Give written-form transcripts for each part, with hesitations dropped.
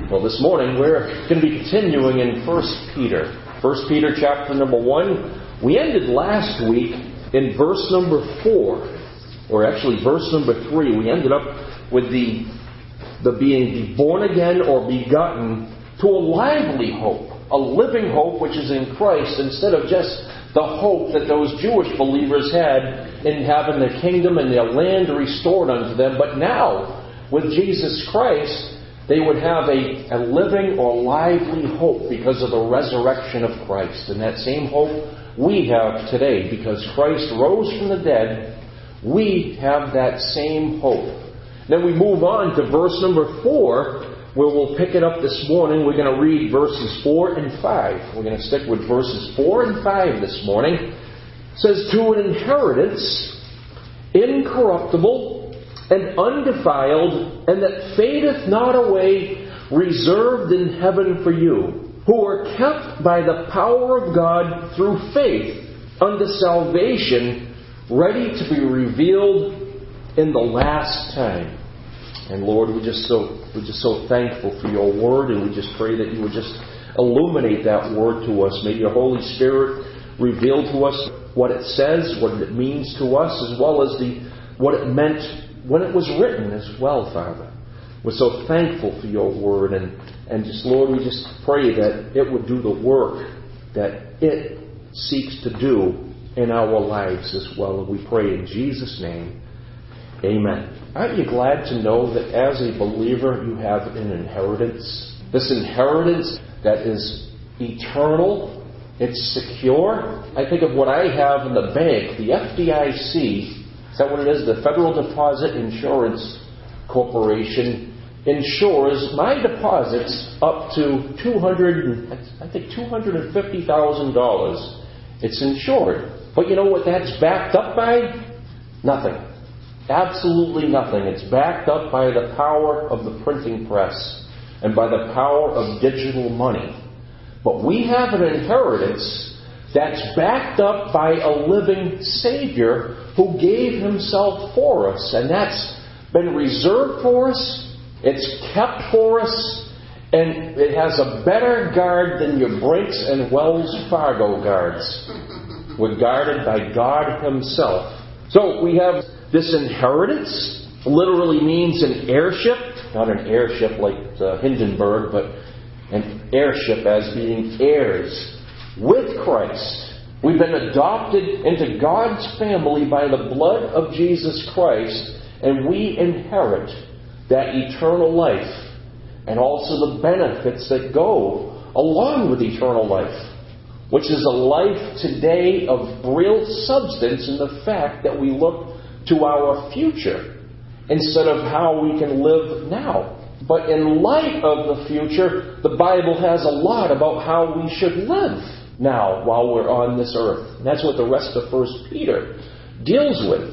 Well, this morning we're going to be continuing in 1 Peter. 1 Peter chapter number 1. We ended last week in verse number 4, or actually verse number 3. We ended up with the being born again or begotten to a lively hope, a living hope which is in Christ, instead of just the hope that those Jewish believers had in having the kingdom and their land restored unto them. But now, with Jesus Christ, they would have a living or lively hope because of the resurrection of Christ. And that same hope we have today, because Christ rose from the dead, we have that same hope. Then we move on to verse number 4, where we'll pick it up this morning. We're going to read verses 4 and 5. We're going to stick with verses 4 and 5 this morning. It says, "To an inheritance incorruptible and undefiled, and that fadeth not away, reserved in heaven for you, who are kept by the power of God through faith unto salvation, ready to be revealed in the last time." And Lord, we're just so thankful for your word, and we just pray that you would just illuminate that word to us. May your Holy Spirit reveal to us what it says, what it means to us, as well as what it meant when it was written as well, Father. We're so thankful for your word, and just, Lord, we just pray that it would do the work that it seeks to do in our lives as well. And we pray in Jesus' name, amen. Aren't you glad to know that as a believer you have an inheritance? This inheritance that is eternal, it's secure. I think of what I have in the bank, the FDIC. Is that what it is? The Federal Deposit Insurance Corporation insures my deposits up to $250,000. It's insured. But you know what that's backed up by? Nothing. Absolutely nothing. It's backed up by the power of the printing press and by the power of digital money. But we have an inheritance that's backed up by a living Savior who gave Himself for us. And that's been reserved for us. It's kept for us. And it has a better guard than your Brinks and Wells Fargo guards. We're guarded by God Himself. So we have this inheritance. Literally means an heirship. Not an airship like Hindenburg, but an heirship as being heirs with Christ. We've been adopted into God's family by the blood of Jesus Christ, and we inherit that eternal life and also the benefits that go along with eternal life, which is a life today of real substance in the fact that we look to our future instead of how we can live now. But in light of the future, the Bible has a lot about how we should live now while we're on this earth. And that's what the rest of 1 Peter deals with.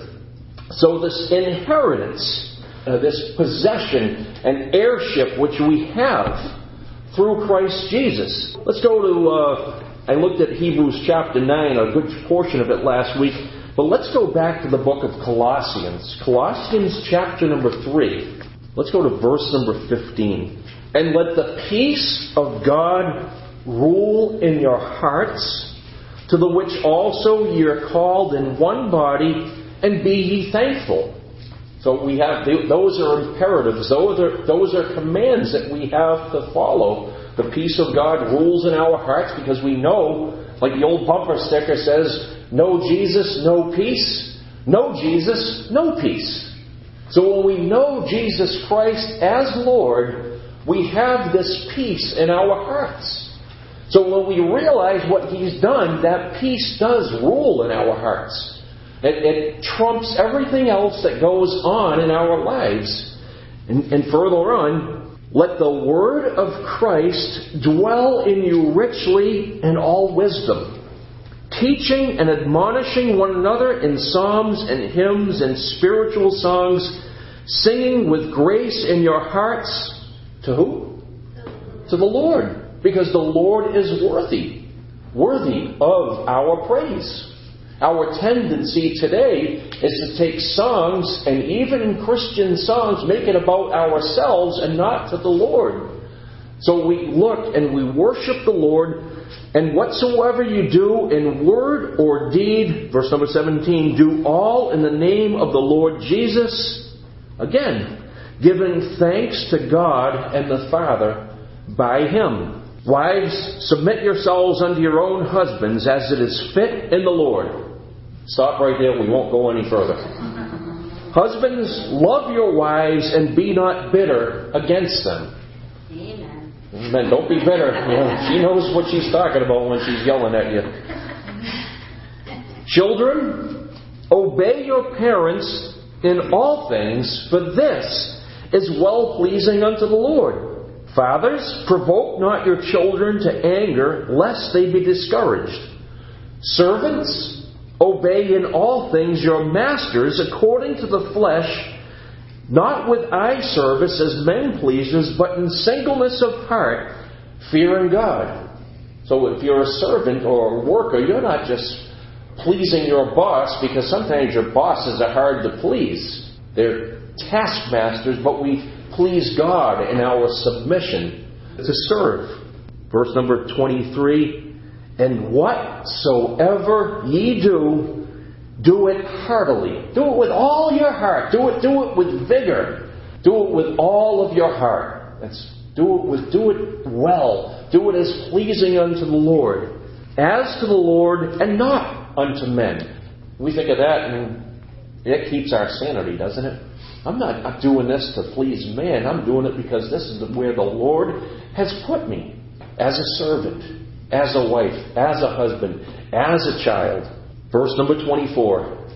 So this inheritance, this possession and heirship which we have through Christ Jesus. Let's go to, I looked at Hebrews chapter 9, a good portion of it last week. But let's go back to the book of Colossians. Colossians chapter number 3. Let's go to verse number 15. "And let the peace of God rule in your hearts, to the which also ye are called in one body, and be ye thankful." So we have, those are imperatives. Those are commands that we have to follow. The peace of God rules in our hearts because we know, like the old bumper sticker says, "No Jesus, no peace. No Jesus, no peace." So when we know Jesus Christ as Lord, we have this peace in our hearts. So when we realize what He's done, that peace does rule in our hearts. It trumps everything else that goes on in our lives. And further on, "Let the word of Christ dwell in you richly in all wisdom, teaching and admonishing one another in psalms and hymns and spiritual songs, singing with grace in your hearts." To who? To the Lord. Because the Lord is worthy of our praise. Our tendency today is to take songs, and even Christian songs, make it about ourselves and not to the Lord. So we look and we worship the Lord, and whatsoever you do in word or deed, verse number 17, do all in the name of the Lord Jesus, again, giving thanks to God and the Father by Him. Wives, submit yourselves unto your own husbands as it is fit in the Lord. Stop right there. We won't go any further. Husbands, love your wives and be not bitter against them. Amen. Amen. Don't be bitter. She knows what she's talking about when she's yelling at you. Children, obey your parents in all things, for this is well-pleasing unto the Lord. Fathers, provoke not your children to anger, lest they be discouraged. Servants, obey in all things your masters according to the flesh, not with eye service as men pleasers, but in singleness of heart, fearing God. So if you're a servant or a worker, you're not just pleasing your boss, because sometimes your bosses are hard to please. They're taskmasters, but we please God in our submission to serve. Verse number 23, and whatsoever ye do, do it heartily. Do it with all your heart. Do it with vigor. Do it with all of your heart. Do it well. Do it as pleasing unto the Lord, as to the Lord, and not unto men. We think of that, and it keeps our sanity, doesn't it? I'm not doing this to please man. I'm doing it because this is where the Lord has put me. As a servant, as a wife, as a husband, as a child. Verse number 24.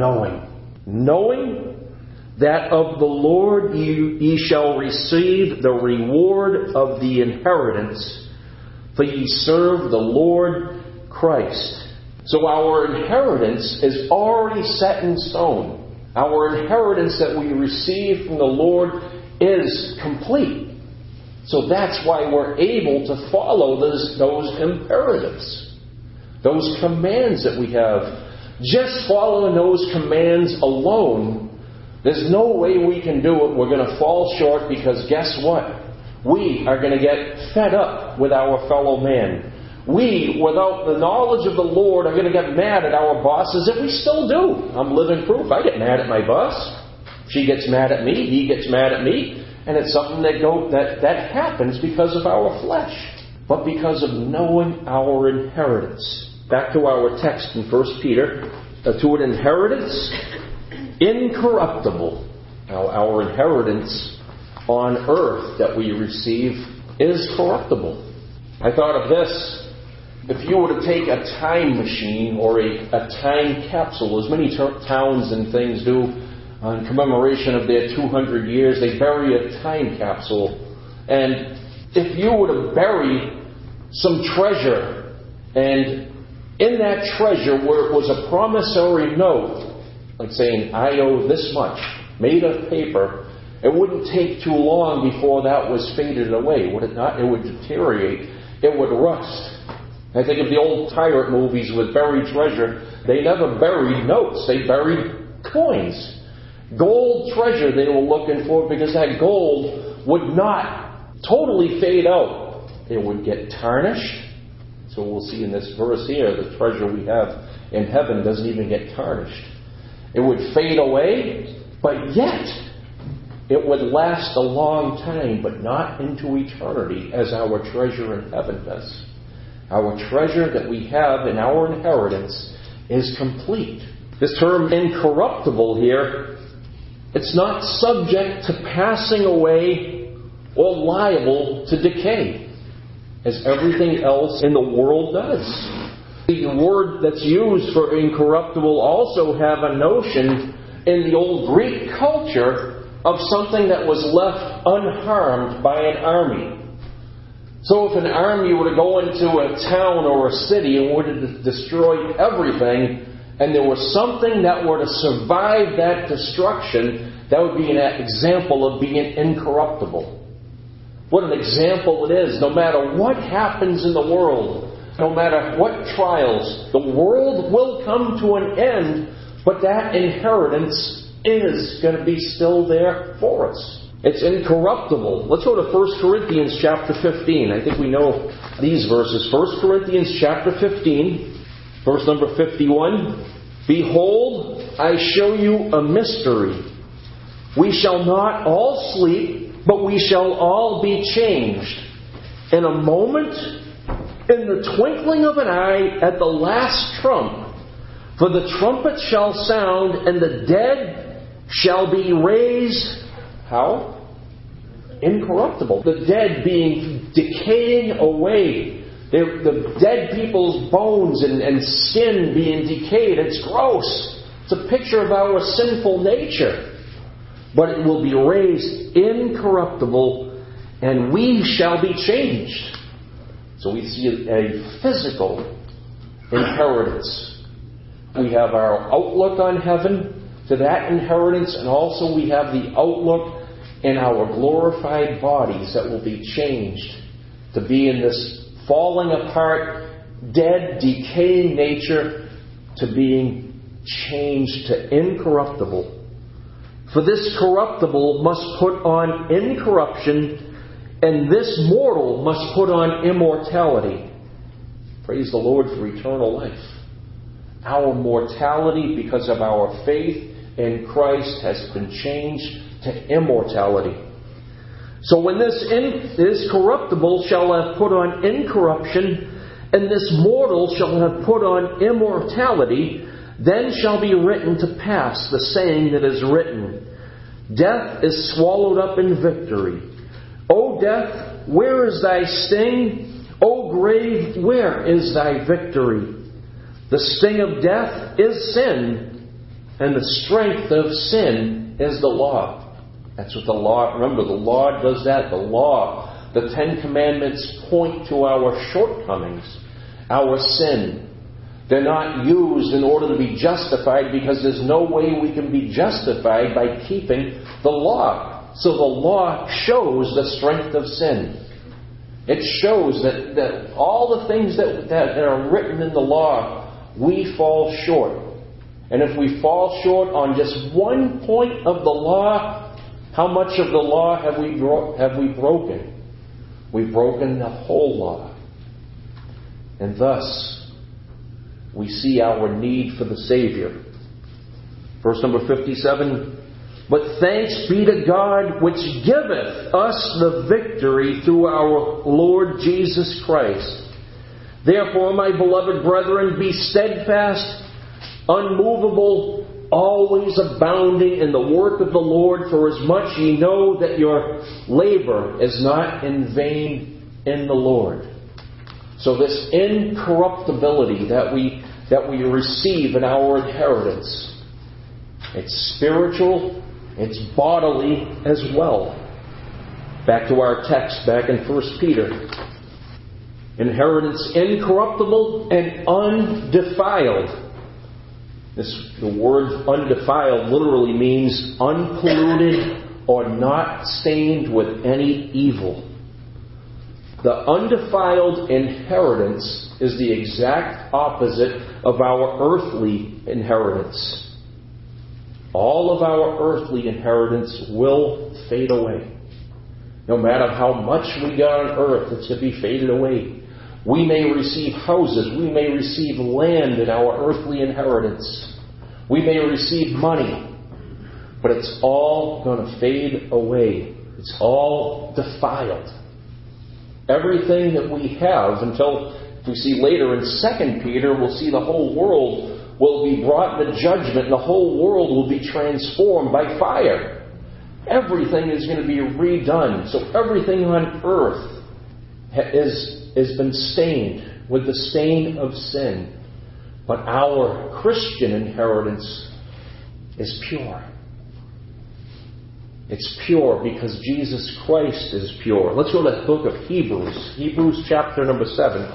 Knowing that of the Lord ye shall receive the reward of the inheritance, for ye serve the Lord Christ. So our inheritance is already set in stone. Our inheritance that we receive from the Lord is complete. So that's why we're able to follow those imperatives, those commands that we have. Just following those commands alone, there's no way we can do it. We're going to fall short, because guess what? We are going to get fed up with our fellow man. We, without the knowledge of the Lord, are going to get mad at our bosses, and we still do. I'm living proof. I get mad at my boss. She gets mad at me. He gets mad at me. And it's something that happens because of our flesh. But because of knowing our inheritance. Back to our text in 1 Peter. To an inheritance incorruptible. Now, our inheritance on earth that we receive is corruptible. I thought of this. If you were to take a time machine or a time capsule, as many towns and things do, in commemoration of their 200 years, they bury a time capsule. And if you were to bury some treasure, and in that treasure where it was a promissory note, like saying, I owe this much, made of paper, it wouldn't take too long before that was faded away, would it not? It would deteriorate. It would rust. I think of the old pirate movies with buried treasure. They never buried notes. They buried coins. Gold treasure they were looking for, because that gold would not totally fade out. It would get tarnished. So we'll see in this verse here, the treasure we have in heaven doesn't even get tarnished. It would fade away, but yet it would last a long time, but not into eternity as our treasure in heaven does. Our treasure that we have in our inheritance is complete. This term incorruptible here, it's not subject to passing away or liable to decay, as everything else in the world does. The word that's used for incorruptible also have a notion in the old Greek culture of something that was left unharmed by an army. So if an army were to go into a town or a city and were to destroy everything, and there was something that were to survive that destruction, that would be an example of being incorruptible. What an example it is. No matter what happens in the world, no matter what trials, the world will come to an end, but that inheritance is going to be still there for us. It's incorruptible. Let's go to 1 Corinthians chapter 15. I think we know these verses. 1 Corinthians chapter 15, verse number 51. Behold, I show you a mystery. We shall not all sleep, but we shall all be changed. In a moment, in the twinkling of an eye, at the last trump. For the trumpet shall sound, and the dead shall be raised. How? Incorruptible. The dead being decaying away. The dead people's bones and skin being decayed. It's gross. It's a picture of our sinful nature. But it will be raised incorruptible, and we shall be changed. So we see a physical inheritance. We have our outlook on heaven to that inheritance, and also we have the outlook in our glorified bodies that will be changed to be in this falling apart, dead, decaying nature to being changed to incorruptible. For this corruptible must put on incorruption, and this mortal must put on immortality. Praise the Lord for eternal life. Our mortality, because of our faith in Christ, has been changed to immortality. So when this corruptible shall have put on incorruption, and this mortal shall have put on immortality, then shall be written to pass the saying that is written, Death is swallowed up in victory. O death, where is thy sting? O grave, where is thy victory? The sting of death is sin, and the strength of sin is the law. That's what the law, remember, the law does that. The law, the 10 Commandments point to our shortcomings, our sin. They're not used in order to be justified, because there's no way we can be justified by keeping the law. So the law shows the strength of sin. It shows that all the things that are written in the law, we fall short. And if we fall short on just one point of the law, how much of the law have we broken? We've broken the whole law. And thus, we see our need for the Savior. Verse number 57, But thanks be to God which giveth us the victory through our Lord Jesus Christ. Therefore, my beloved brethren, be steadfast, unmovable, always abounding in the work of the Lord, for as much ye know that your labor is not in vain in the Lord. So this incorruptibility that we receive in our inheritance, it's spiritual, it's bodily as well. Back to our text, back in 1 Peter. Inheritance incorruptible and undefiled. The word undefiled literally means unpolluted or not stained with any evil. The undefiled inheritance is the exact opposite of our earthly inheritance. All of our earthly inheritance will fade away. No matter how much we got on earth, it's to be faded away. We may receive houses, we may receive land in our earthly inheritance. We may receive money, but it's all going to fade away. It's all defiled. Everything that we have, until we see later in 2 Peter, we'll see the whole world will be brought into judgment, and the whole world will be transformed by fire. Everything is going to be redone. So everything on earth has been stained with the stain of sin. But our Christian inheritance is pure. It's pure because Jesus Christ is pure. Let's go to the book of Hebrews. Hebrews chapter number 7.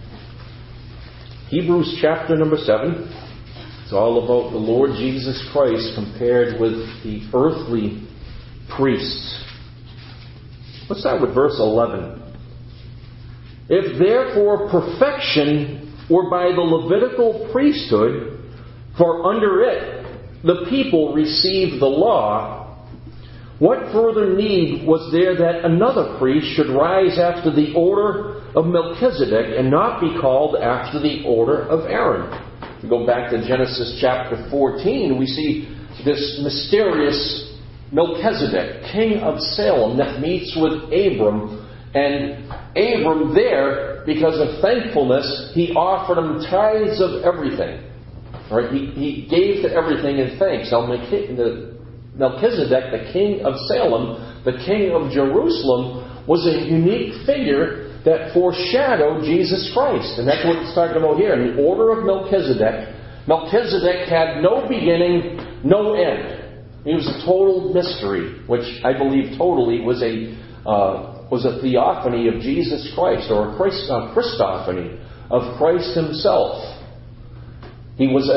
Hebrews chapter number 7. It's all about the Lord Jesus Christ compared with the earthly priests. Let's start with verse 11. If therefore perfection were by the Levitical priesthood, for under it the people received the law, What further need was there that another priest should rise after the order of Melchizedek and not be called after the order of Aaron? If we go back to Genesis chapter 14, we see this mysterious Melchizedek, king of Salem, that meets with Abram. And Abram there, because of thankfulness, he offered him tithes of everything. All right? He gave to everything in thanks. Now, Melchizedek, the king of Salem, the king of Jerusalem, was a unique figure that foreshadowed Jesus Christ. And that's what it's talking about here. In the order of Melchizedek, Melchizedek had no beginning, no end. He was a total mystery, which I believe totally was a theophany of Jesus Christ, or a Christophany of Christ himself. He was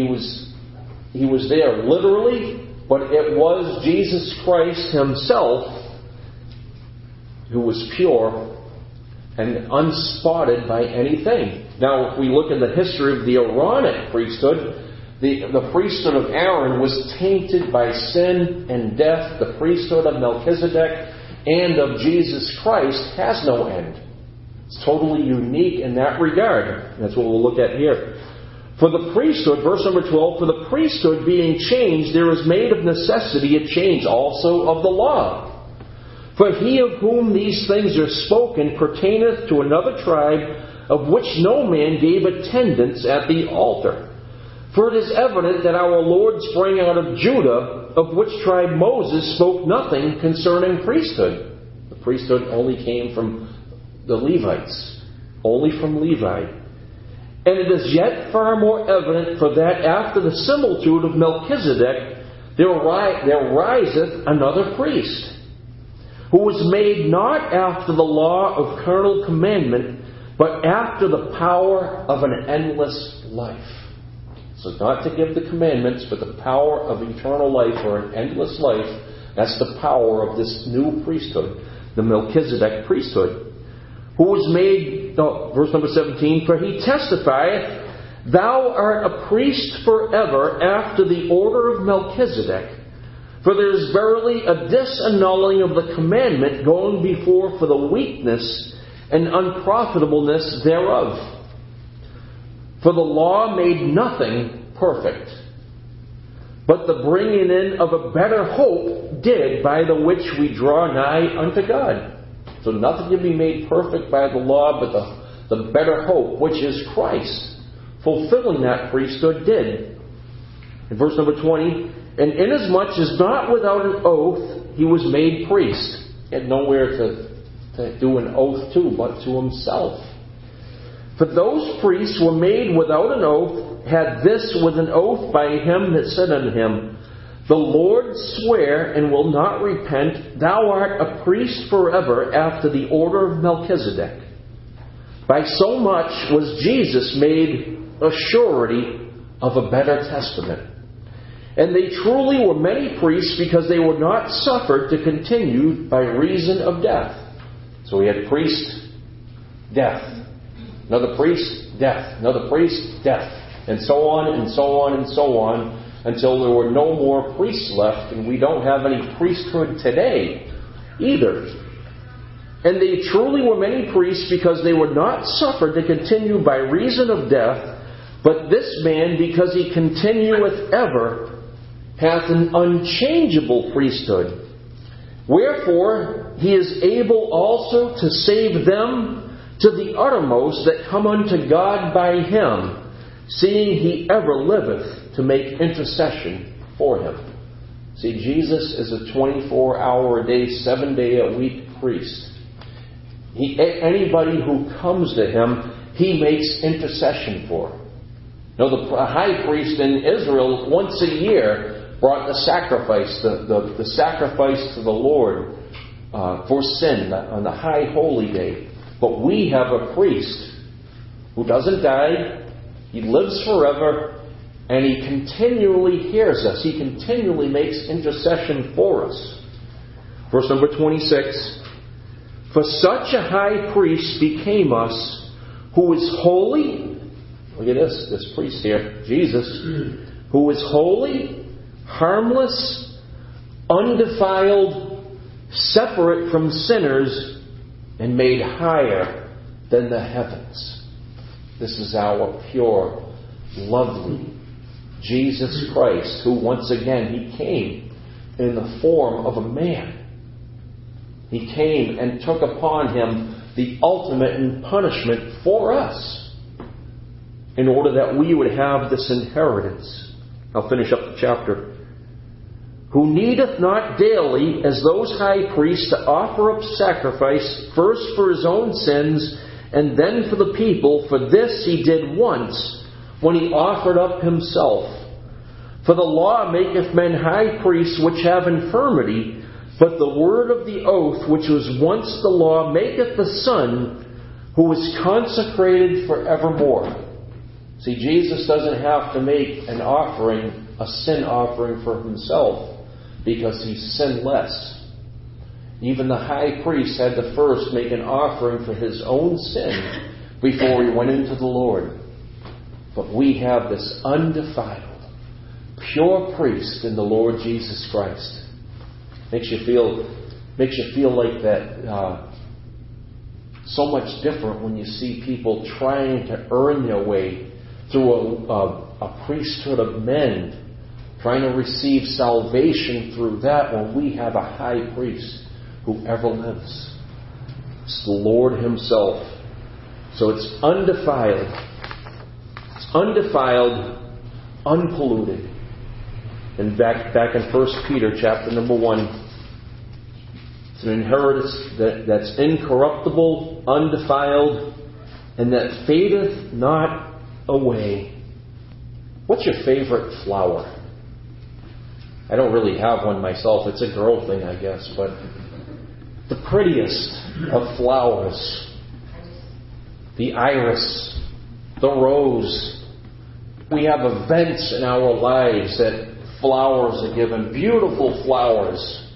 there literally, but it was Jesus Christ himself who was pure and unspotted by anything. Now, if we look at the history of the Aaronic priesthood, the priesthood of Aaron was tainted by sin and death. The priesthood of Melchizedek and of Jesus Christ has no end. It's totally unique in that regard. That's what we'll look at here. For the priesthood, verse number 12, for the priesthood being changed, there is made of necessity a change also of the law. For he of whom these things are spoken pertaineth to another tribe, of which no man gave attendance at the altar. For it is evident that our Lord sprang out of Judah, of which tribe Moses spoke nothing concerning priesthood. The priesthood only came from the Levites, only from Levi. And it is yet far more evident for that after the similitude of Melchizedek there riseth another priest, who was made not after the law of carnal commandment, but after the power of an endless life. So not to give the commandments, but the power of eternal life, or an endless life. That's the power of this new priesthood, the Melchizedek priesthood, who was made, verse number 17, for he testifieth, thou art a priest forever after the order of Melchizedek. For there is verily a disannulling of the commandment going before for the weakness and unprofitableness thereof. For the law made nothing perfect, but the bringing in of a better hope did, by the which we draw nigh unto God. So nothing can be made perfect by the law, but the better hope, which is Christ, fulfilling that priesthood did. In verse number 20, and inasmuch as not without an oath he was made priest. He had nowhere to do an oath to, but to himself. For those priests were made without an oath, had this with an oath by him that said unto him, the Lord swear and will not repent, thou art a priest forever after the order of Melchizedek. By so much was Jesus made a surety of a better testament. And they truly were many priests, because they were not suffered to continue by reason of death. So we had priest, death. Another priest, death. Another priest, death. And so on, and so on, and so on, until there were no more priests left, and we don't have any priesthood today either. And they truly were many priests, because they were not suffered to continue by reason of death, but this man, because he continueth ever, hath an unchangeable priesthood. Wherefore he is able also to save them to the uttermost that come unto God by him, seeing he ever liveth to make intercession for him. See, Jesus is a 24-hour-a-day, 7-day-a-week priest. Anybody who comes to him, he makes intercession for. Now, the high priest in Israel, once a year, brought the sacrifice, the sacrifice to the Lord for sin on the high holy day. But we have a priest who doesn't die, he lives forever, and he continually hears us. He continually makes intercession for us. Verse number 26, for such a high priest became us, who is holy. Look at this priest here, Jesus, who is holy, harmless, undefiled, separate from sinners, and made higher than the heavens. This is our pure, lovely Jesus Christ, who once again, He came in the form of a man. He came and took upon Him the ultimate punishment for us, in order that we would have this inheritance. I'll finish up the chapter. Who needeth not daily, as those high priests, to offer up sacrifice, first for His own sins, and then for the people. For this He did once, when He offered up Himself. For the law maketh men high priests which have infirmity, but the word of the oath, which was once the law, maketh the Son, who is consecrated for evermore. See, Jesus doesn't have to make an offering, a sin offering for Himself, because He's sinless. Even the high priest had to first make an offering for his own sin before he went into the Lord. But we have this undefiled, pure priest in the Lord Jesus Christ. Makes you feel like that so much different when you see people trying to earn their way through a priesthood of men, trying to receive salvation through that, when we have a high priest who ever lives. It's the Lord Himself. So it's undefiled. It's undefiled, unpolluted. And back in 1 Peter chapter number 1, it's an inheritance that's incorruptible, undefiled, and that fadeth not away. What's your favorite flower? I don't really have one myself. It's a girl thing, I guess. But the prettiest of flowers, the iris, the rose. We have events in our lives that flowers are given, beautiful flowers.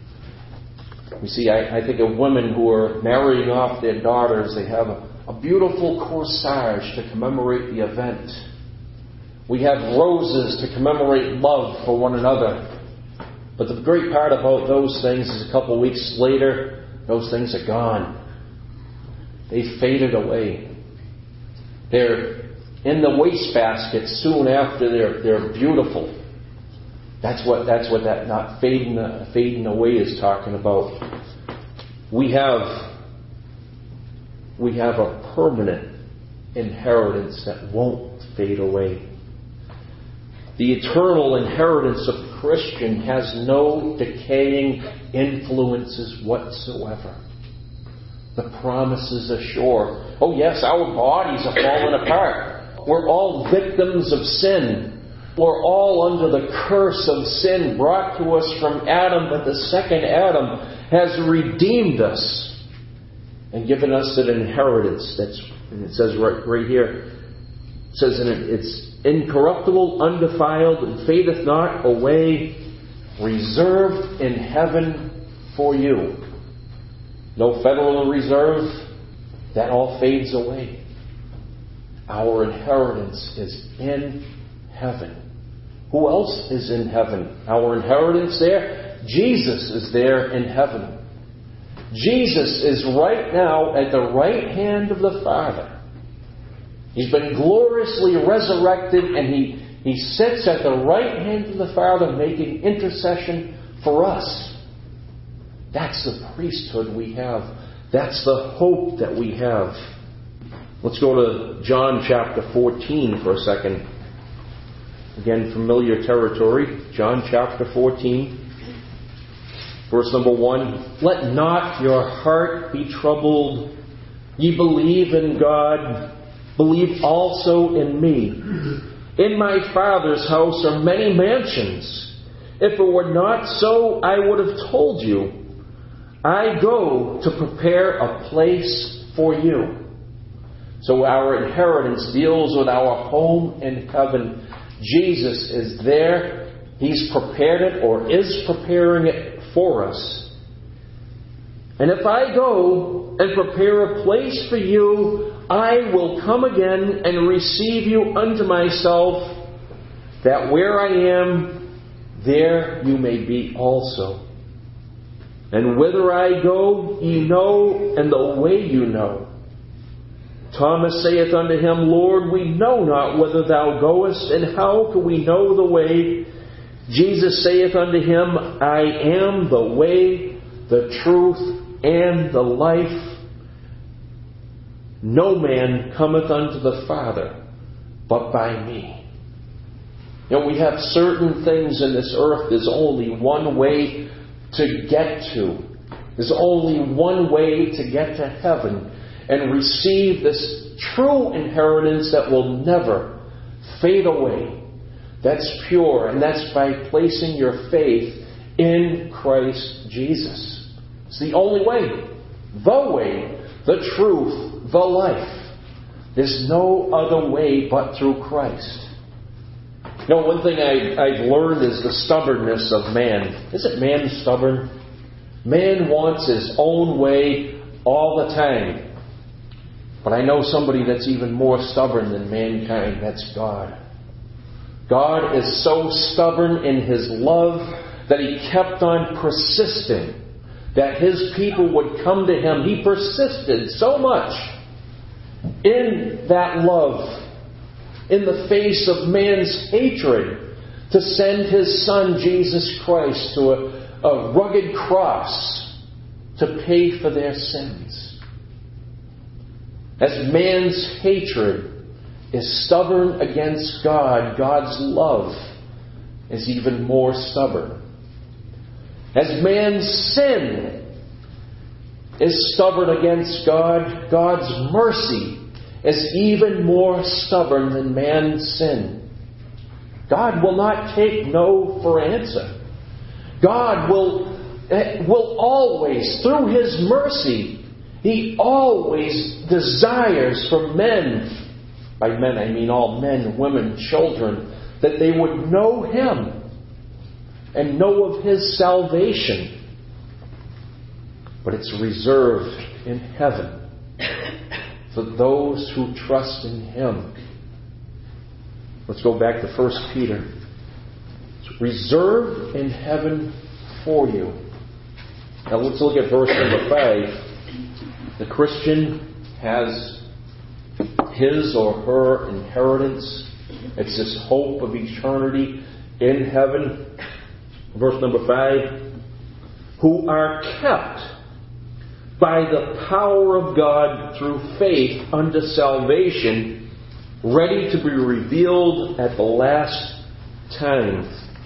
You see, I think of women who are marrying off their daughters. They have a beautiful corsage to commemorate the event. We have roses to commemorate love for one another. But the great part about those things is a couple of weeks later, those things are gone. They've faded away. They're in the wastebasket soon after they're beautiful. That's what that not fading away is talking about. We have a permanent inheritance that won't fade away. The eternal inheritance of the Christian has no decaying influences whatsoever. The promises are sure. Oh yes, our bodies are falling apart. We're all victims of sin. We're all under the curse of sin brought to us from Adam, but the second Adam has redeemed us and given us an inheritance. And it says right here, it says in it, it's incorruptible, undefiled, and fadeth not away, reserved in heaven for you. No Federal Reserve, that all fades away. Our inheritance is in heaven. Who else is in heaven? Our inheritance there? Jesus is there in heaven. Jesus is right now at the right hand of the Father. He's been gloriously resurrected, and He sits at the right hand of the Father making intercession for us. That's the priesthood we have. That's the hope that we have. Let's go to John chapter 14 for a second. Again, familiar territory. John chapter 14. Verse number 1. Let not your heart be troubled. Ye believe in God. Believe also in me. In my Father's house are many mansions. If it were not so, I would have told you. I go to prepare a place for you. So our inheritance deals with our home in heaven. Jesus is there. He's prepared it, or is preparing it for us. And if I go and prepare a place for you, I will come again and receive you unto myself, that where I am, there you may be also. And whither I go, ye know, and the way you know. Thomas saith unto him, Lord, we know not whither thou goest, and how can we know the way? Jesus saith unto him, I am the way, the truth, and the life. No man cometh unto the Father but by me. We have certain things in this earth. There's only one way to get to. There's only one way to get to heaven and receive this true inheritance that will never fade away. That's pure, and that's by placing your faith in Christ Jesus. It's the only way, the truth, the life. There's no other way but through Christ. One thing I've learned is the stubbornness of man. Isn't man stubborn? Man wants his own way all the time. But I know somebody that's even more stubborn than mankind. That's God. God is so stubborn in His love that He kept on persisting that His people would come to Him. He persisted so much in that love, in the face of man's hatred, to send His Son, Jesus Christ, to a rugged cross to pay for their sins. As man's hatred is stubborn against God, God's love is even more stubborn. As man's sin is stubborn against God, God's mercy is even more stubborn than man's sin. God will not take no for answer. God will always, through His mercy, He always desires for men, by men I mean all men, women, children, that they would know Him and know of His salvation. But it's reserved in heaven for those who trust in Him. Let's go back to 1 Peter. It's reserved in heaven for you. Now let's look at verse number 5. The Christian has his or her inheritance. It's this hope of eternity in heaven. Verse number 5. Who are kept by the power of God through faith unto salvation, ready to be revealed at the last time.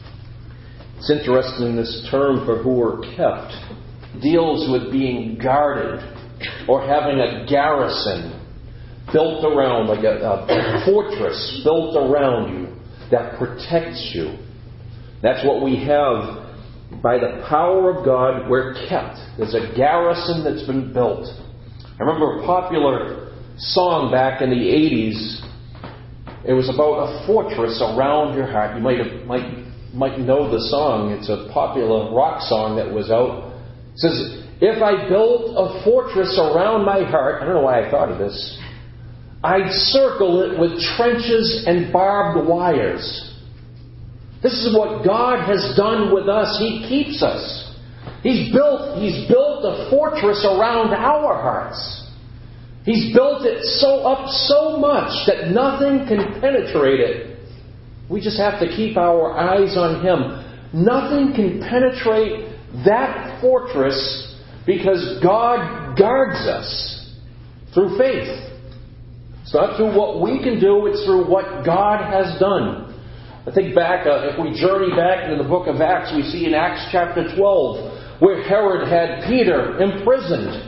It's interesting, this term for who are kept deals with being guarded or having a garrison built around, like a fortress built around you that protects you. That's what we have. By the power of God, we're kept. There's a garrison that's been built. I remember a popular song back in the 80s. It was about a fortress around your heart. You might know the song. It's a popular rock song that was out. It says, if I built a fortress around my heart, I don't know why I thought of this, I'd circle it with trenches and barbed wires. This is what God has done with us. He keeps us. He's built a fortress around our hearts. He's built it up so much that nothing can penetrate it. We just have to keep our eyes on Him. Nothing can penetrate that fortress because God guards us through faith. It's not through what we can do, it's through what God has done. I think back, if we journey back into the book of Acts, we see in Acts chapter 12, where Herod had Peter imprisoned.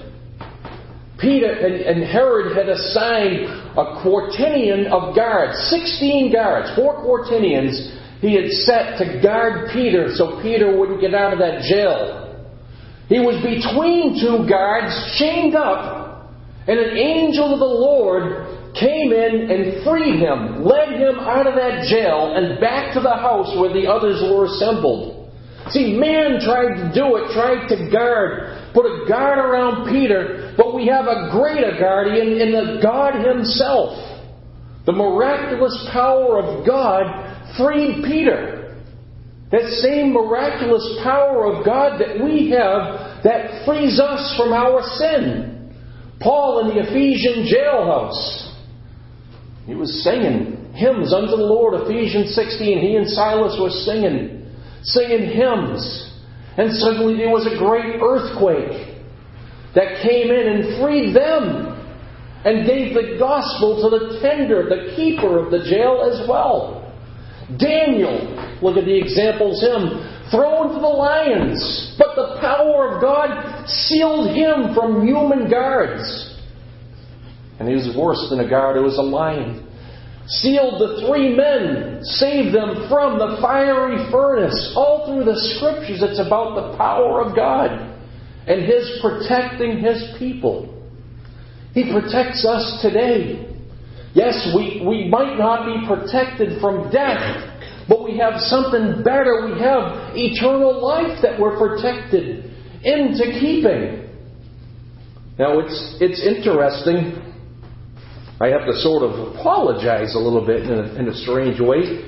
Peter and Herod had assigned a quaternion of guards, 16 guards, 4 quaternions he had set to guard Peter so Peter wouldn't get out of that jail. He was between 2 guards, chained up, and an angel of the Lord came in and freed him, led him out of that jail and back to the house where the others were assembled. See, man tried to do it, tried to put a guard around Peter, but we have a greater guardian in the God Himself. The miraculous power of God freed Peter. That same miraculous power of God that we have that frees us from our sin. Paul in the Ephesian jailhouse, he was singing hymns unto the Lord. Ephesians 16, he and Silas were singing hymns. And suddenly there was a great earthquake that came in and freed them and gave the gospel to the tender, the keeper of the jail as well. Daniel, look at the examples him, thrown to the lions, but the power of God sealed him from human guards. And he was worse than a guard, it was a lion. Sealed the 3 men, saved them from the fiery furnace. All through the Scriptures it's about the power of God and His protecting His people. He protects us today. Yes, we might not be protected from death, but we have something better. We have eternal life that we're protected into keeping. Now it's interesting. I have to sort of apologize a little bit in a strange way.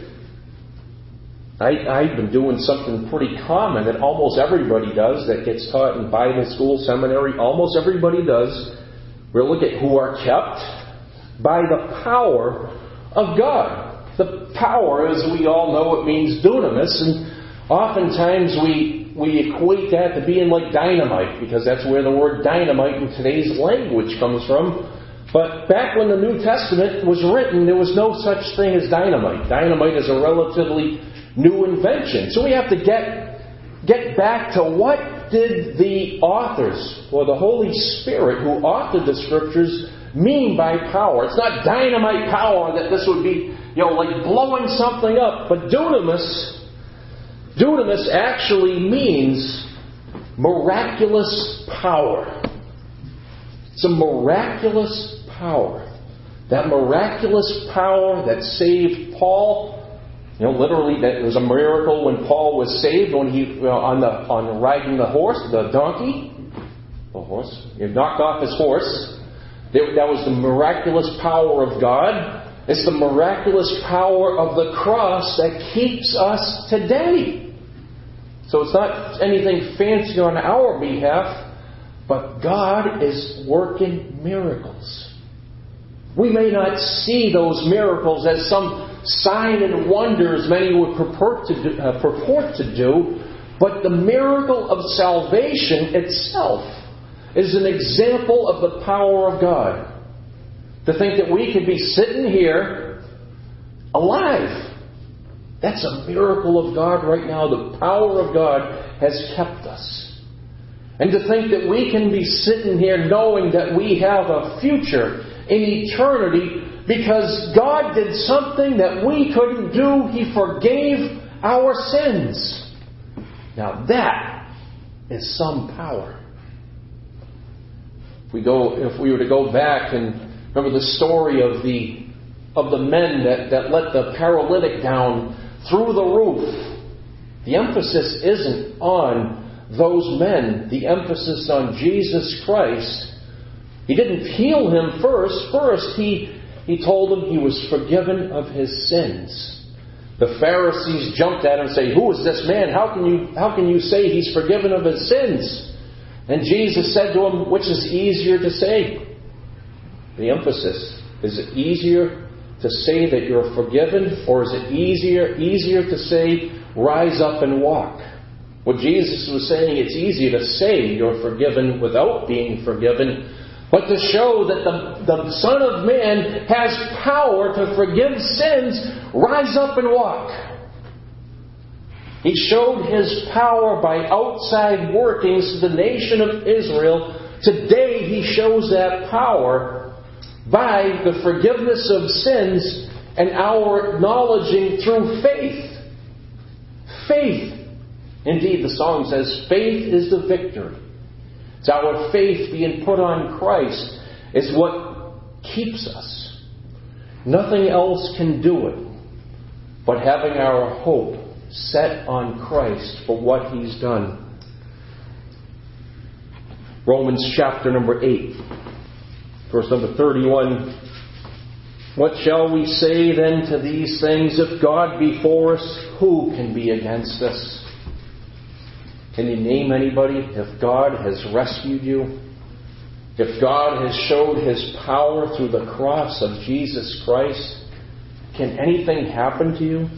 I've been doing something pretty common that almost everybody does that gets taught in Bible school, seminary. Almost everybody does. We'll look at who are kept by the power of God. The power, as we all know, it means dunamis, and oftentimes we equate that to being like dynamite, because that's where the word dynamite in today's language comes from. But back when the New Testament was written, there was no such thing as dynamite. Dynamite is a relatively new invention. So we have to get back to what did the authors, or the Holy Spirit who authored the Scriptures, mean by power. It's not dynamite power that this would be, like blowing something up. But dunamis actually means miraculous power. It's a miraculous power. That miraculous power that saved Paul. Literally, that was a miracle when Paul was saved, when he on riding the horse, the donkey, he knocked off his horse. That was the miraculous power of God. It's the miraculous power of the cross that keeps us today. So it's not anything fancy on our behalf, but God is working miracles. We may not see those miracles as some sign and wonder as many would purport to do, but the miracle of salvation itself is an example of the power of God. To think that we could be sitting here alive, that's a miracle of God right now. The power of God has kept us. And to think that we can be sitting here knowing that we have a future in eternity because God did something that we couldn't do. He forgave our sins. Now that is some power. If we were to go back and remember the story of the men that let the paralytic down through the roof, the emphasis isn't on those men. The emphasis on Jesus Christ. He didn't heal him first. First, he told him he was forgiven of his sins. The Pharisees jumped at him and say, "Who is this man? How can you say he's forgiven of his sins?" And Jesus said to him, which is easier to say? The emphasis. Is it easier to say that you're forgiven, or is it easier to say, rise up and walk? What Jesus was saying, it's easier to say you're forgiven without being forgiven, but to show that the Son of Man has power to forgive sins, rise up and walk. He showed His power by outside workings to the nation of Israel. Today He shows that power by the forgiveness of sins and our acknowledging through faith. Faith. Indeed, the song says, faith is the victory. It's our faith being put on Christ is what keeps us. Nothing else can do it but having our hope set on Christ for what He's done. Romans chapter number 8, verse number 31. What shall we say then to these things? If God be for us, who can be against us? Can you name anybody? If God has rescued you, if God has showed His power through the cross of Jesus Christ, can anything happen to you?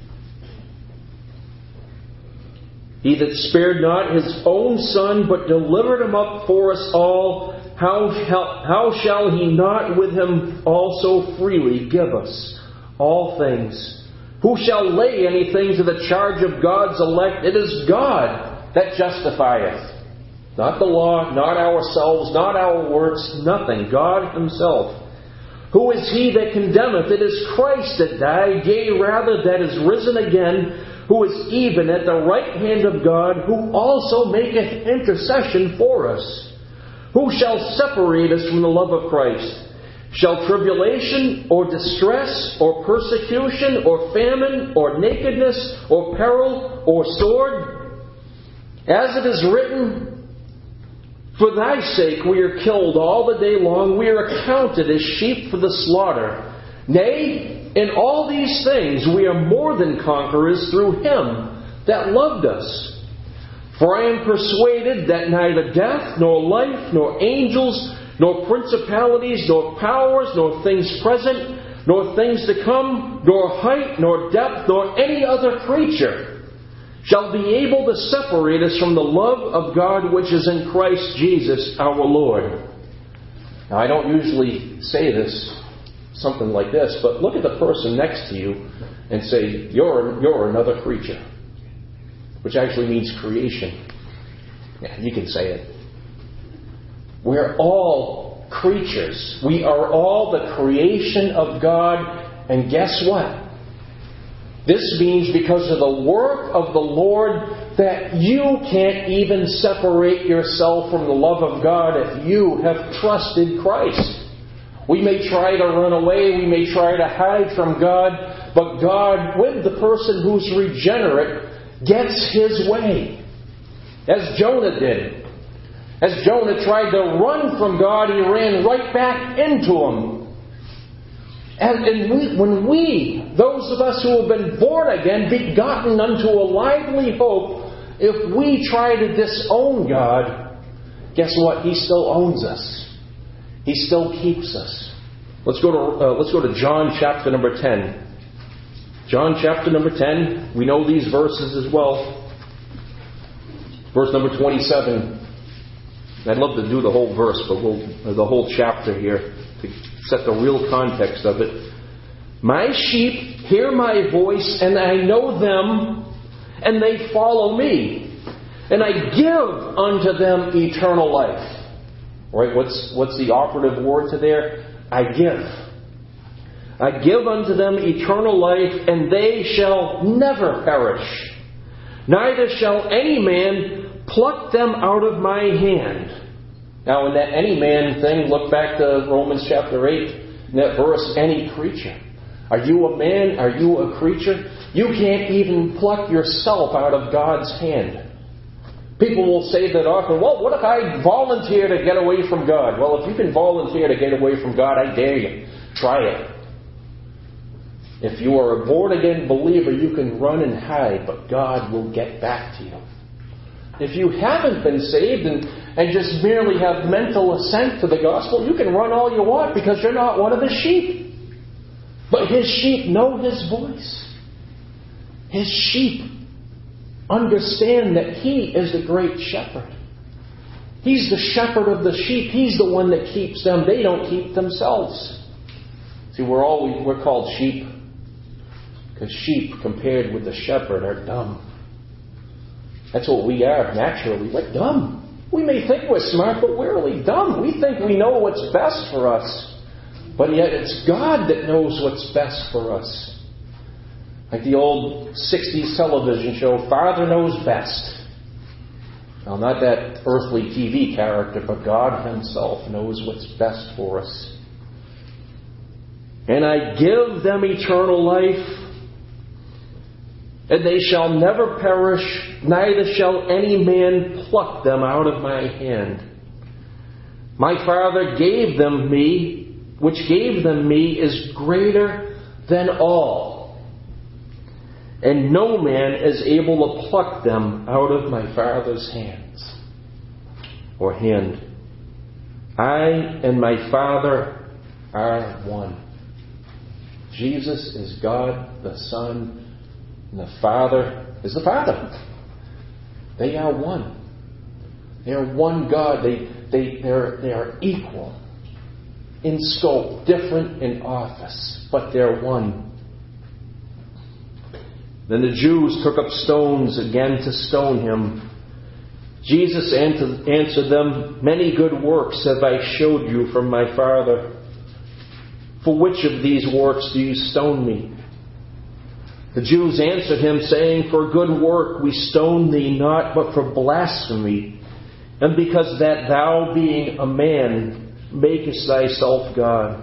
He that spared not His own Son, but delivered Him up for us all, how shall He not with Him also freely give us all things? Who shall lay anything to the charge of God's elect? It is God that justifieth. Not the law, not ourselves, not our works, nothing. God Himself. Who is he that condemneth? It is Christ that died, yea, rather that is risen again, who is even at the right hand of God, who also maketh intercession for us. Who shall separate us from the love of Christ? Shall tribulation, or distress, or persecution, or famine, or nakedness, or peril, or sword? As it is written, for thy sake we are killed all the day long, we are accounted as sheep for the slaughter. Nay, in all these things we are more than conquerors through Him that loved us. For I am persuaded that neither death, nor life, nor angels, nor principalities, nor powers, nor things present, nor things to come, nor height, nor depth, nor any other creature shall be able to separate us from the love of God which is in Christ Jesus our Lord. Now, I don't usually say this, something like this, but look at the person next to you and say, you're another creature. Which actually means creation. Yeah, you can say it. We're all creatures. We are all the creation of God. And guess what? This means because of the work of the Lord that you can't even separate yourself from the love of God if you have trusted Christ. We may try to run away, we may try to hide from God, but God, with the person who's regenerate, gets His way. As Jonah did. As Jonah tried to run from God, he ran right back into Him. And when we, those of us who have been born again, begotten unto a lively hope, if we try to disown God, guess what? He still owns us. He still keeps us. Let's go to John chapter number 10. John chapter number 10. We know these verses as well. Verse number 27. I'd love to do the whole verse, but the whole chapter here to set the real context of it. My sheep hear my voice, and I know them, and they follow me. And I give unto them eternal life. Right? What's the operative word to there? I give. I give unto them eternal life, and they shall never perish. Neither shall any man pluck them out of my hand. Now, in that any man thing, look back to Romans chapter 8, in that verse, any creature. Are you a man? Are you a creature? You can't even pluck yourself out of God's hand. People will say that often, well, what if I volunteer to get away from God? Well, if you can volunteer to get away from God, I dare you. Try it. If you are a born-again believer, you can run and hide, but God will get back to you. If you haven't been saved and just merely have mental assent to the gospel, you can run all you want because you're not one of the sheep. But His sheep know His voice. His sheep understand that He is the great shepherd. He's the shepherd of the sheep. He's the one that keeps them. They don't keep themselves. See, we're called sheep because sheep compared with the shepherd are dumb. That's what we are naturally. We're dumb. We may think we're smart, but we're really dumb. We think we know what's best for us. But yet it's God that knows what's best for us. Like the old 60s television show, Father Knows Best. Now, not that earthly TV character, but God Himself knows what's best for us. And I give them eternal life, and they shall never perish, neither shall any man pluck them out of my hand. My Father gave them me, which gave them me is greater than all, and no man is able to pluck them out of my Father's hands or hand. I and my Father are one. Jesus is God the Son, and the Father is the Father. They are one. They are one God. They are equal in scope, different in office, but they're one. Then the Jews took up stones again to stone him. Jesus answered them, "Many good works have I showed you from my Father. For which of these works do you stone me?" The Jews answered him, saying, "For good work we stone thee not, but for blasphemy, and because that thou, being a man, makest thyself God."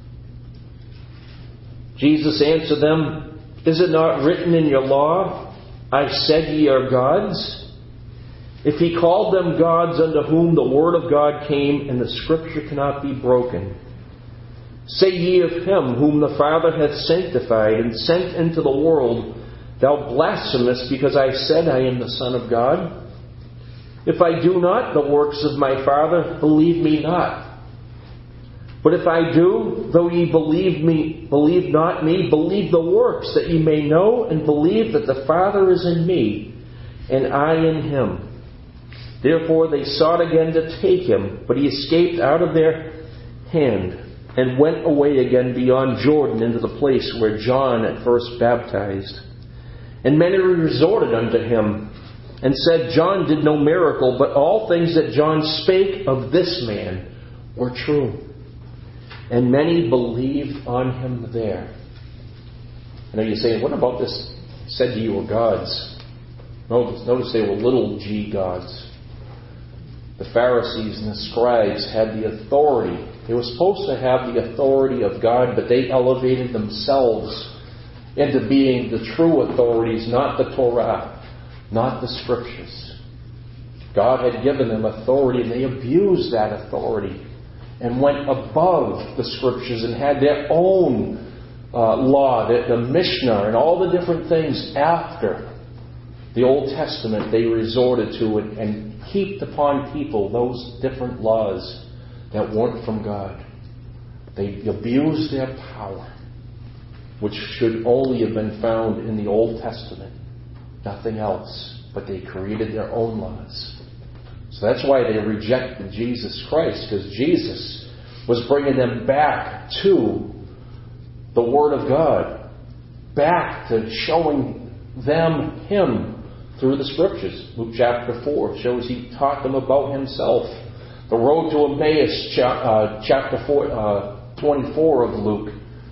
Jesus answered them, "Is it not written in your law, I said ye are gods? If he called them gods unto whom the word of God came, and the scripture cannot be broken. Say ye of him whom the Father hath sanctified and sent into the world, Thou blasphemest, because I said I am the Son of God? If I do not the works of my Father, believe me not. But if I do, though ye believe not me, believe the works, that ye may know and believe that the Father is in me, and I in him." Therefore they sought again to take him, but he escaped out of their hand, and went away again beyond Jordan into the place where John at first baptized. And many resorted unto him, and said, "John did no miracle, but all things that John spake of this man were true." And many believed on him there. I know you're saying, what about this? Said ye were gods. Notice they were little g gods. The Pharisees and the scribes had the authority. They were supposed to have the authority of God, but they elevated themselves into being the true authorities, not the Torah, not the Scriptures. God had given them authority, and they abused that authority and went above the Scriptures and had their own law, the Mishnah, and all the different things after the Old Testament they resorted to and heaped upon people those different laws that weren't from God. They abused their power, which should only have been found in the Old Testament. Nothing else. But they created their own laws. So that's why they rejected Jesus Christ, because Jesus was bringing them back to the Word of God, back to showing them Him through the Scriptures. Luke chapter 4 shows He taught them about Himself. The road to Emmaus, chapter 24 of Luke,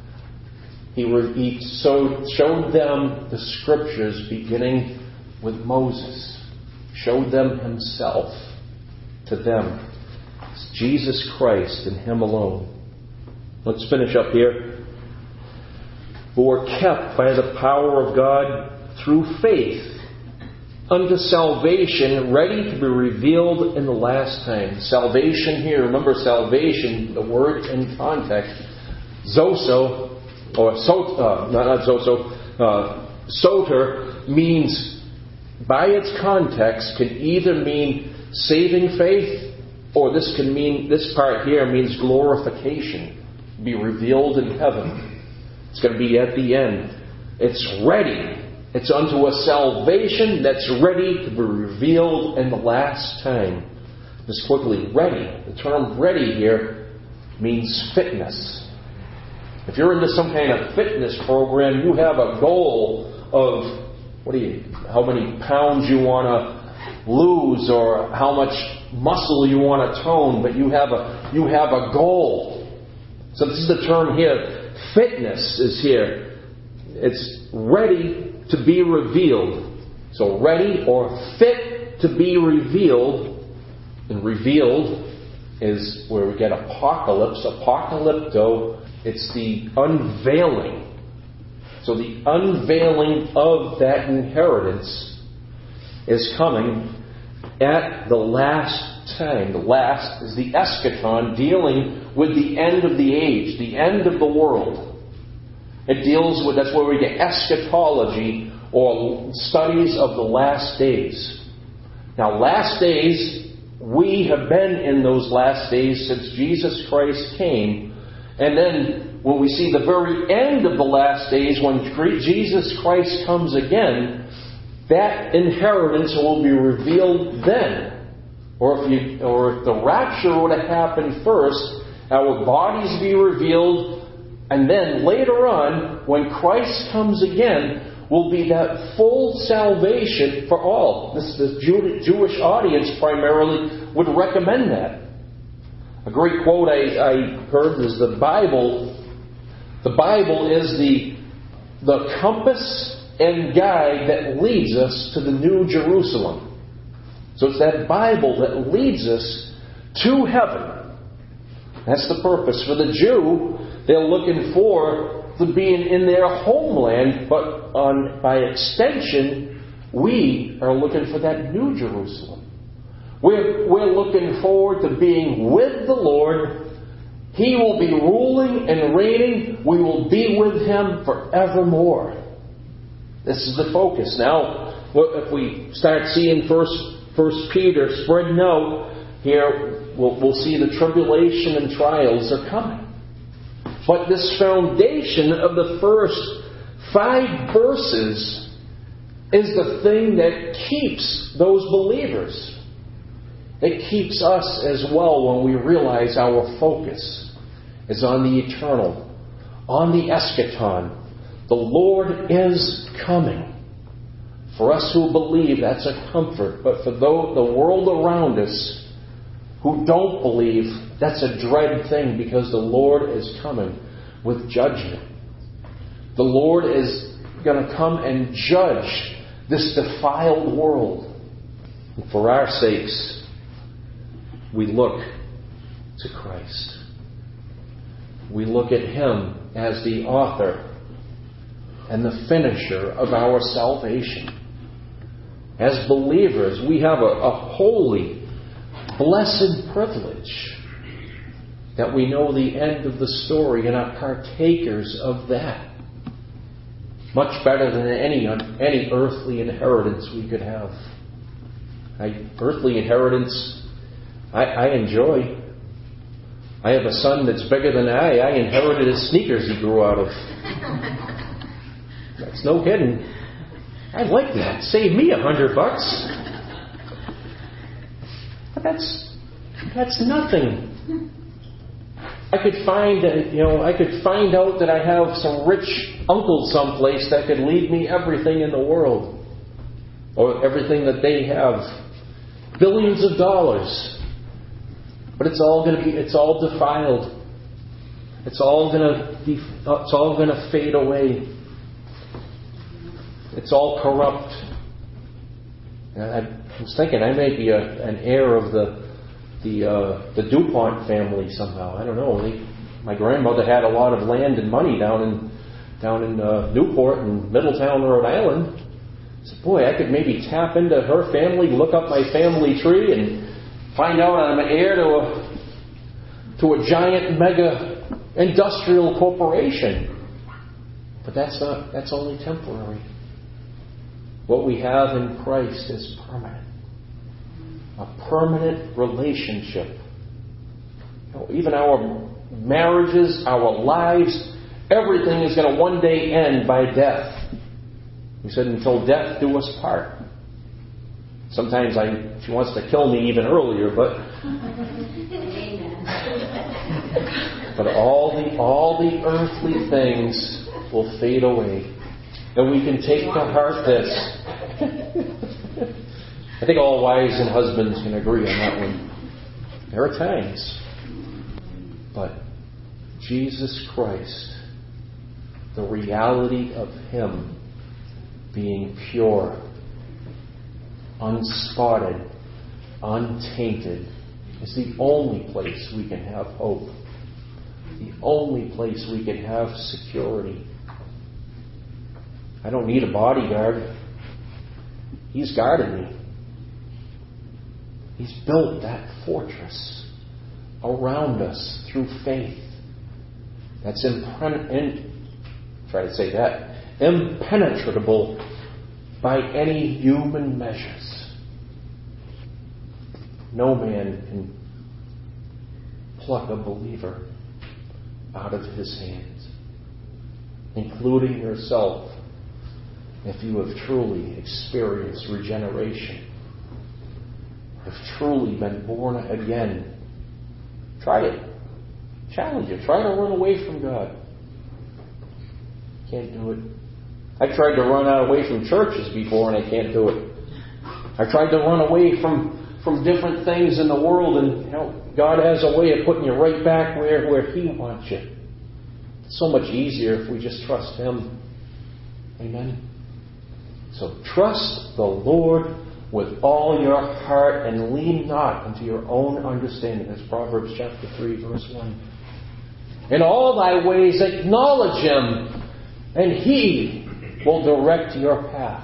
He showed them the Scriptures beginning with Moses. Showed them Himself to them. It's Jesus Christ and Him alone. Let's finish up here. Who are kept by the power of God through faith unto salvation, ready to be revealed in the last time. Salvation here, remember salvation, the word in context, zoso, or soter, means, by its context, can either mean saving faith, or this part here means glorification, be revealed in heaven. It's going to be at the end. It's ready. It's unto a salvation that's ready to be revealed in the last time. Just quickly, ready. The term ready here means fitness. If you're into some kind of fitness program, you have a goal of how many pounds you want to lose or how much muscle you want to tone, but you have a goal. So this is the term here. Fitness is here. It's ready to be revealed. So ready or fit to be revealed. And revealed is where we get apocalypse. Apocalypto, it's the unveiling. So the unveiling of that inheritance is coming at the last time. The last is the eschaton, dealing with the end of the age, the end of the world. It deals with, that's where we get eschatology, or studies of the last days. Now, last days, we have been in those last days since Jesus Christ came. And then when we see the very end of the last days, when Jesus Christ comes again, that inheritance will be revealed then. Or if the rapture would have happened first, our bodies be revealed, and then later on, when Christ comes again, will be that full salvation for all. The Jewish audience primarily would recommend that. A great quote I heard is the Bible is the compass and guide that leads us to the New Jerusalem. So it's that Bible that leads us to heaven. That's the purpose. For the Jew, they're looking for to being in their homeland, but by extension, we are looking for that New Jerusalem. We're looking forward to being with the Lord. He will be ruling and reigning. We will be with Him forevermore. This is the focus. Now, if we start seeing First Peter spreading out here, we'll see the tribulation and trials are coming. But this foundation of the first 5 verses is the thing that keeps those believers. It keeps us as well when we realize our focus is on the eternal, on the eschaton. The Lord is coming. For us who believe, that's a comfort. But for the world around us who don't believe, that's a dread thing, because the Lord is coming with judgment. The Lord is going to come and judge this defiled world. And for our sakes, we look to Christ. We look at Him as the author and the finisher of our salvation. As believers, we have a holy, blessed privilege that we know the end of the story and are partakers of that. Much better than any earthly inheritance we could have. Earthly inheritance, I enjoy. I have a son that's bigger than I inherited his sneakers he grew out of. That's no kidding. I like that. Save me $100. But that's nothing. I could find out that I have some rich uncle someplace that could leave me everything in the world, or everything that they have, billions of dollars. But it's all defiled. It's all going to fade away. It's all corrupt. And I was thinking I may be an heir of the DuPont family somehow. I don't know. My grandmother had a lot of land and money down in Newport and Middletown, Rhode Island. I said, boy, I could maybe tap into her family, look up my family tree, and find out I'm an heir to a giant mega industrial corporation. But that's only temporary. What we have in Christ is permanent. A permanent relationship. Even our marriages, our lives, everything is going to one day end by death. We said, until death do us part. Sometimes she wants to kill me even earlier, but all the earthly things will fade away. And we can take to heart this. I think all wives and husbands can agree on that one. There are times. But Jesus Christ, the reality of Him being pure, unspotted, untainted, is the only place we can have hope. The only place we can have security. I don't need a bodyguard. He's guarding me. He's built that fortress around us through faith. That's impenetrable by any human measures. No man can pluck a believer out of his hands, including yourself, if you have truly experienced regeneration, have truly been born again. Try it. Challenge it. Try to run away from God. Can't do it. I tried to run away from churches before and I can't do it. I tried to run away from different things in the world, and God has a way of putting you right back where He wants you. It's so much easier if we just trust Him. Amen. So trust the Lord with all your heart and lean not unto your own understanding. That's Proverbs chapter 3, verse 1. In all thy ways acknowledge Him, and He will direct your path.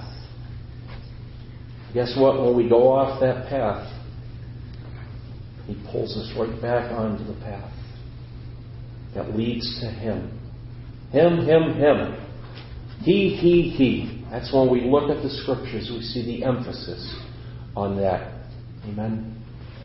Guess what? When we go off that path, He pulls us right back onto the path that leads to Him. Him. He. That's when we look at the Scriptures, we see the emphasis on that. Amen.